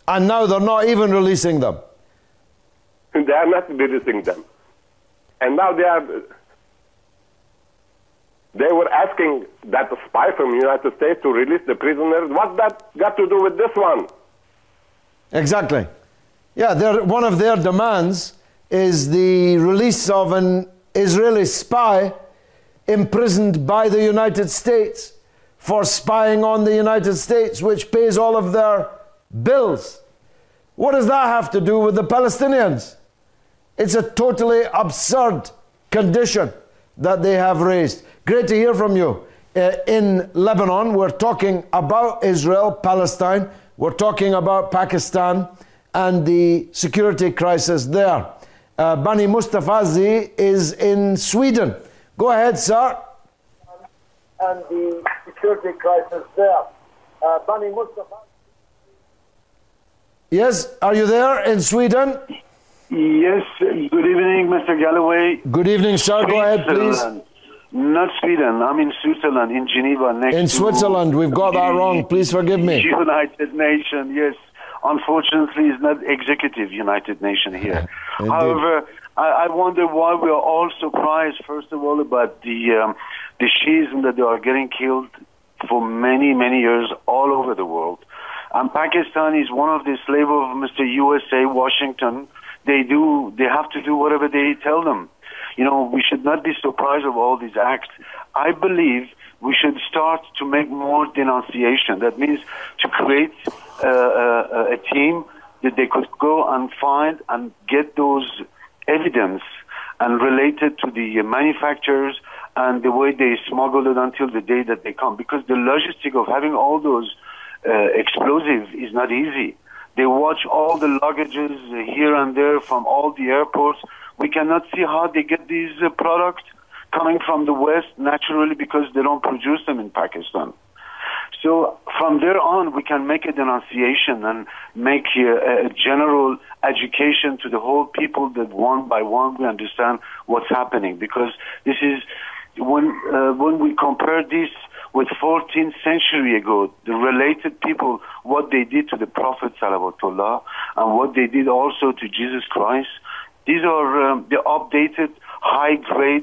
And now they're not even releasing them. They are not releasing them. And now they were asking that spy from the United States to release the prisoners. What's that got to do with this one? Exactly. Yeah, one of their demands is the release of an Israeli spy imprisoned by the United States for spying on the United States, which pays all of their bills. What does that have to do with the Palestinians? It's a totally absurd condition that they have raised. Great to hear from you. In Lebanon, we're talking about Israel, Palestine. We're talking about Pakistan and the security crisis there. Bani Mustafazi is in Sweden. Go ahead, sir. And the security crisis there. Bani Mustafazi. Yes, are you there in Sweden? Yes, good evening, Mr. Galloway. Good evening, sir. Go ahead, please. Not Sweden. I'm in Switzerland, in Geneva. In Switzerland. We've got that wrong. Please forgive me. United Nations, yes. Unfortunately, it's not executive United Nations here. However, I wonder why we are all surprised, first of all, about the Shiism that they are getting killed for many, many years all over the world. And Pakistan is one of the slaves of Mr. USA, Washington. They have to do whatever they tell them. You know, we should not be surprised of all these acts. I believe we should start to make more denunciation. That means to create a team that they could go and find and get those evidence and relate it to the manufacturers and the way they smuggle it until the day that they come. Because the logistic of having all those explosives is not easy. They watch all the luggages here and there from all the airports. We cannot see how they get these products coming from the West naturally because they don't produce them in Pakistan. So from there on, we can make a denunciation and make a general education to the whole people that one by one we understand what's happening. Because this is, when we compare this with 14th century ago, the related people, what they did to the Prophet Salawatullah and what they did also to Jesus Christ, these are the updated, high-grade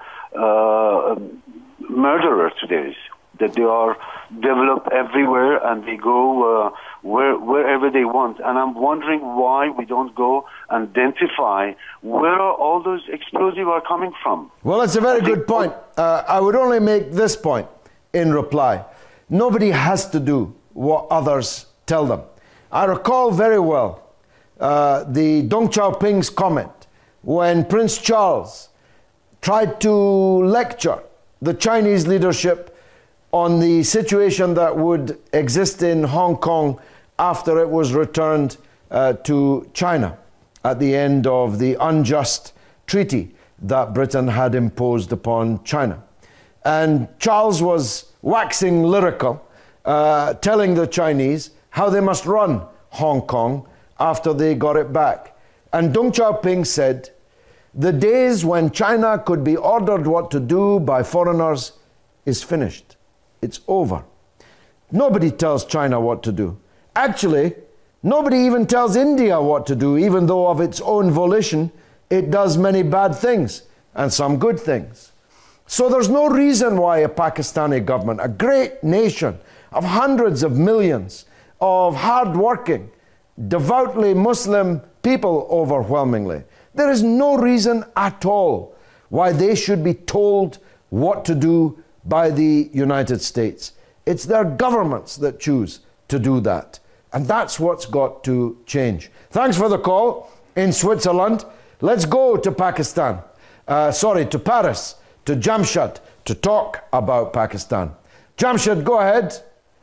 murderers today, that they are developed everywhere and they go wherever they want. And I'm wondering why we don't go and identify where all those explosives are coming from. Well, it's a very good point. I would only make this point in reply. Nobody has to do what others tell them. I recall very well the Deng Xiaoping's comment when Prince Charles tried to lecture the Chinese leadership on the situation that would exist in Hong Kong after it was returned to China at the end of the unjust treaty that Britain had imposed upon China. And Charles was waxing lyrical, telling the Chinese how they must run Hong Kong after they got it back. And Deng Xiaoping said, "The days when China could be ordered what to do by foreigners is finished. It's over." Nobody tells China what to do. Actually, nobody even tells India what to do, even though of its own volition, it does many bad things and some good things. So there's no reason why a Pakistani government, a great nation of hundreds of millions of hard-working, devoutly Muslim people overwhelmingly, there is no reason at all why they should be told what to do by the United States. It's their governments that choose to do that. And that's what's got to change. Thanks for the call in Switzerland. Let's go to Pakistan. To Paris, to Jamshad, to talk about Pakistan. Jamshad, go ahead.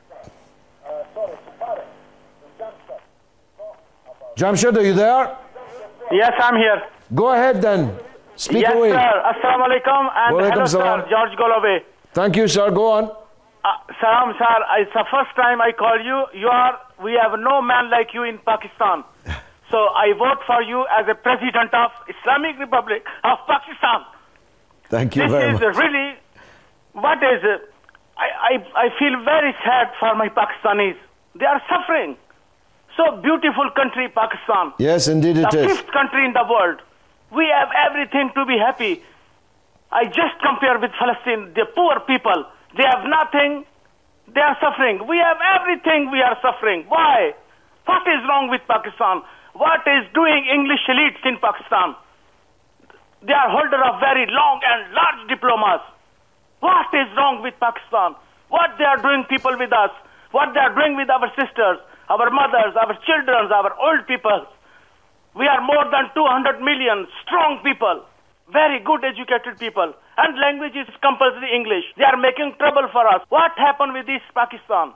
Jamshad, are you there? Yes, I'm here. Go ahead then. Speak away. Yes, sir. Assalamu alaikum and hello, sir. George Golobe. Thank you, sir. Go on. Salam, sir. It's the first time I call you. We have no man like you in Pakistan. So I vote for you as a president of Islamic Republic of Pakistan. Thank you very much. This is really, what is it? I feel very sad for my Pakistanis. They are suffering. So beautiful country, Pakistan. Yes, indeed it The is. fifth country in the world. We have everything to be happy. I just compare with Palestine, the poor people. They have nothing. They are suffering. We have everything. We are suffering. Why? What is wrong with Pakistan? What is doing English elites in Pakistan? They are holder of very long and large diplomas. What is wrong with Pakistan? What they are doing people with us? What they are doing with our sisters, our mothers, our children, our old people? We are more than 200 million strong people, very good educated people, and language is compulsory English. They are making trouble for us. What happened with this Pakistan?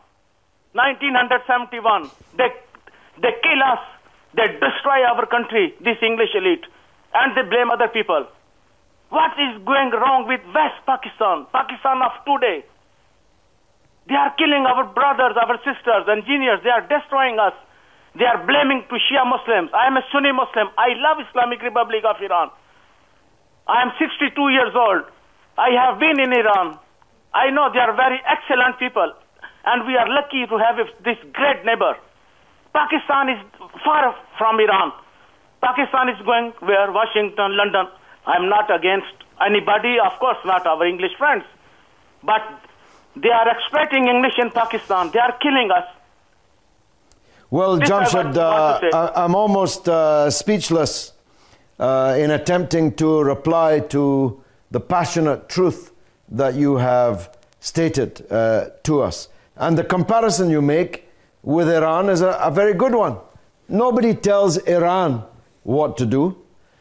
1971, they kill us, they destroy our country, this English elite, and they blame other people. What is going wrong with West Pakistan, Pakistan of today? They are killing our brothers, our sisters, engineers. They are destroying us. They are blaming to Shia Muslims. I am a Sunni Muslim. I love Islamic Republic of Iran. I am 62 years old. I have been in Iran. I know they are very excellent people. And we are lucky to have this great neighbor. Pakistan is far from Iran. Pakistan is going where? Washington, London. I'm not against anybody, of course not our English friends. But they are exploiting English in Pakistan. They are killing us. Well, This Jamshid, I want to say. I'm almost speechless in attempting to reply to the passionate truth that you have stated to us. And the comparison you make with Iran is a very good one. Nobody tells Iran what to do.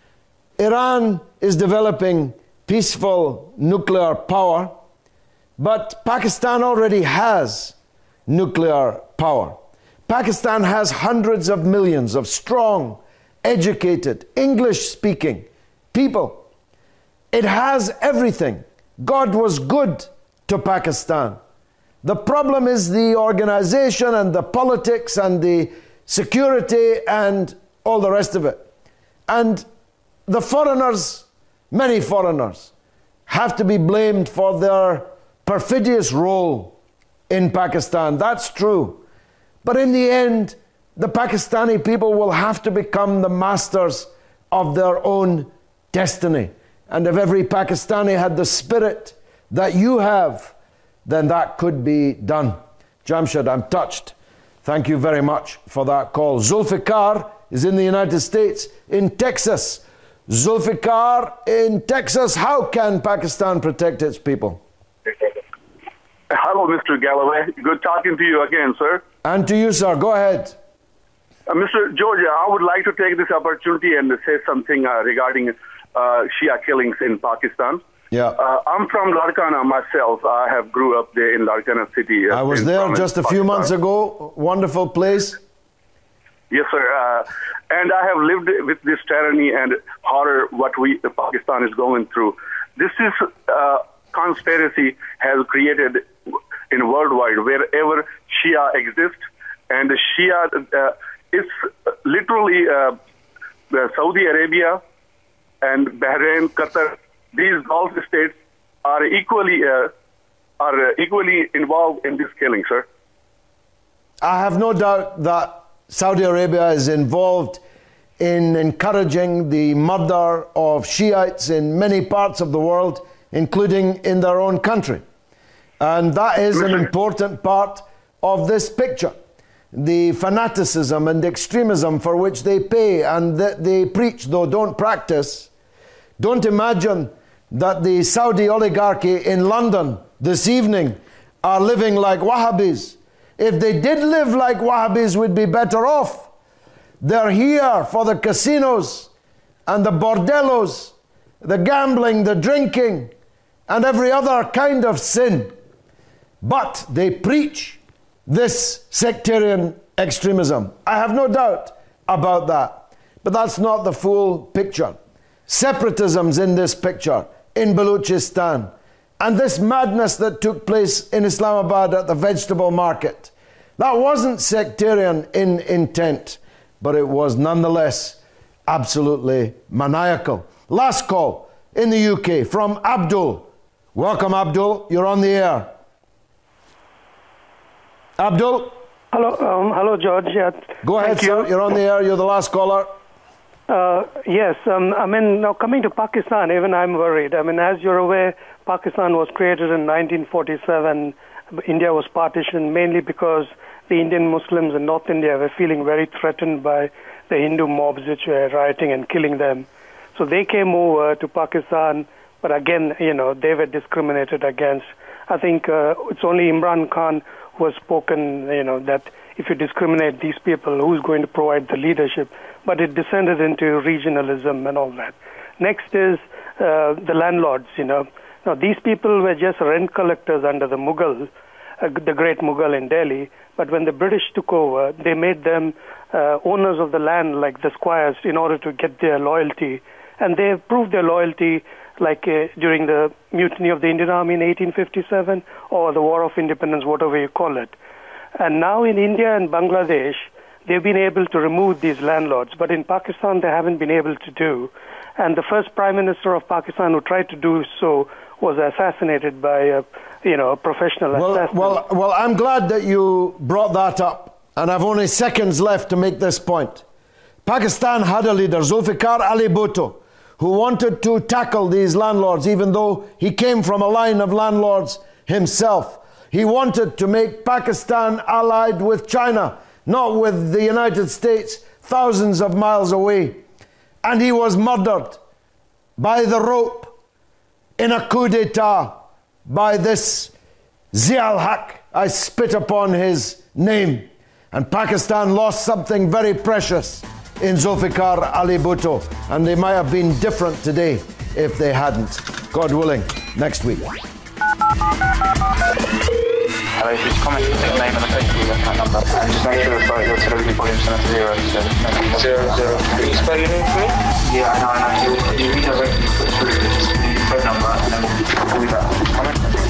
Iran is developing peaceful nuclear power, but Pakistan already has nuclear power. Pakistan has hundreds of millions of strong, educated, English-speaking people. It has everything. God was good to Pakistan. The problem is the organization and the politics and the security and all the rest of it. And the foreigners, many foreigners, have to be blamed for their perfidious role in Pakistan. That's true. But in the end, the Pakistani people will have to become the masters of their own destiny. And if every Pakistani had the spirit that you have, then that could be done. Jamshid, I'm touched. Thank you very much for that call. Zulfikar is in the United States, in Texas. Zulfikar in Texas, how can Pakistan protect its people? Hello, Mr. Galloway. Good talking to you again, sir. And to you, sir. Go ahead. Mr. George, I would like to take this opportunity and say something regarding Shia killings in Pakistan. Yeah. I'm from Larkana myself. I have grew up there in Larkana city. I was there just a few Pakistan. months ago. Wonderful place. Yes, sir. And I have lived with this tyranny and horror what Pakistan is going through. This is conspiracy has created in worldwide wherever Shia exists, and Shia is literally Saudi Arabia and Bahrain, Qatar. These Gulf states are equally involved in this killing, sir. I have no doubt that Saudi Arabia is involved in encouraging the murder of Shiites in many parts of the world, including in their own country. And that is an important part of this picture. The fanaticism and extremism for which they pay and that they preach, though don't practice. Don't imagine that the Saudi oligarchy in London this evening are living like Wahhabis. If they did live like Wahhabis, we'd be better off. They're here for the casinos and the bordellos, the gambling, the drinking, and every other kind of sin. But they preach this sectarian extremism. I have no doubt about that. But that's not the full picture. Separatism's in this picture, in Balochistan. And this madness that took place in Islamabad at the vegetable market, that wasn't sectarian in intent, but it was nonetheless absolutely maniacal. Last call in the UK from Abdul. Welcome, Abdul. You're on the air. Abdul? Hello, George. Yeah, Go ahead, sir. You're on the air. You're the last caller. Yes, now coming to Pakistan, even I'm worried. As you're aware, Pakistan was created in 1947. India was partitioned mainly because the Indian Muslims in North India were feeling very threatened by the Hindu mobs which were rioting and killing them. So they came over to Pakistan, but again, they were discriminated against. I think it's only Imran Khan who has spoken, that if you discriminate these people, who's going to provide the leadership? But it descended into regionalism and all that. Next is the landlords, Now, these people were just rent collectors under the Mughal, the great Mughal in Delhi. But when the British took over, they made them owners of the land, like the squires, in order to get their loyalty. And they proved their loyalty like during the mutiny of the Indian Army in 1857 or the War of Independence, whatever you call it. And now in India and Bangladesh, they've been able to remove these landlords. But in Pakistan, they haven't been able to do. And the first Prime Minister of Pakistan who tried to do so was assassinated by a professional assassin. Well, I'm glad that you brought that up. And I've only seconds left to make this point. Pakistan had a leader, Zulfikar Ali Bhutto, who wanted to tackle these landlords, even though he came from a line of landlords himself. He wanted to make Pakistan allied with China, not with the United States, thousands of miles away. And he was murdered by the rope in a coup d'etat by this Zia-ul-Haq. I spit upon his name. And Pakistan lost something very precious in Zulfikar Ali Bhutto, and they might have been different today if they hadn't. God willing, next week. Hello, if you just comment the name and the Facebook account number, and just make sure that your television volume's set to 0. So 0. Can you spell your name for me? Yeah, I know. You redirect me through the phone number, and then we'll call you back. Comment.